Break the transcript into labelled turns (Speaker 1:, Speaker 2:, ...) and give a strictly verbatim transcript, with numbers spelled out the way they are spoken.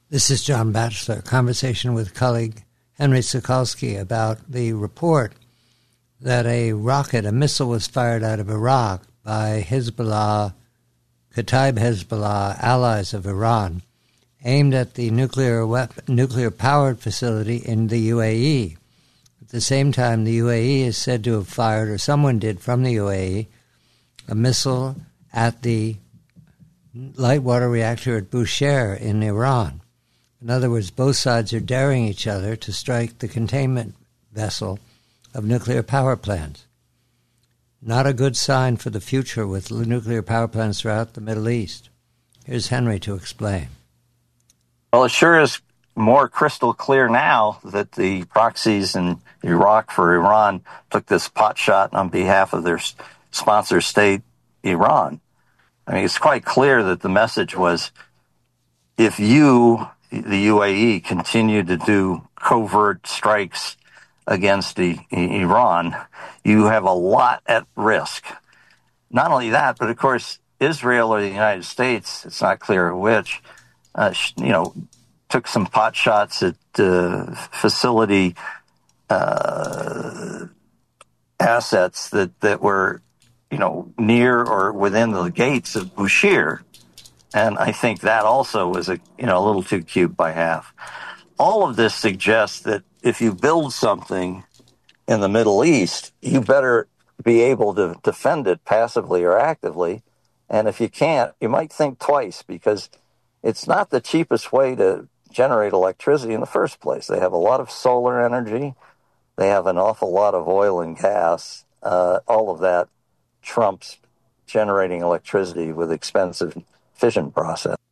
Speaker 1: This is John Batchelor, conversation with colleague Henry Sokolsky about the report that a rocket, a missile was fired out of Iraq by Hezbollah, Kataib Hezbollah, allies of Iran, aimed at the nuclear weapon, nuclear-powered facility in the U A E. At the same time, the U A E is said to have fired, or someone did from the U A E, a missile at the light water reactor at Bushehr in Iran. In other words, both sides are daring each other to strike the containment vessel of nuclear power plants. Not a good sign for the future with nuclear power plants throughout the Middle East. Here's Henry to explain.
Speaker 2: Well, it sure is more crystal clear now that the proxies in Iraq for Iran took this pot shot on behalf of their sponsor state, Iran. I mean, it's quite clear that the message was, if you, the U A E, continue to do covert strikes against the, Iran, you have a lot at risk. Not only that, but of course, Israel or the United States, it's not clear which, uh, you know, took some pot shots at uh, facility uh, assets that, that were, you know, near or within the gates of Bushehr. And I think that also was a, you know, a little too cute by half. All of this suggests that if you build something in the Middle East, you better be able to defend it passively or actively. And if you can't, you might think twice, because it's not the cheapest way to generate electricity in the first place. They have a lot of solar energy. They have an awful lot of oil and gas. Uh, all of that trumps generating electricity with expensive fission process.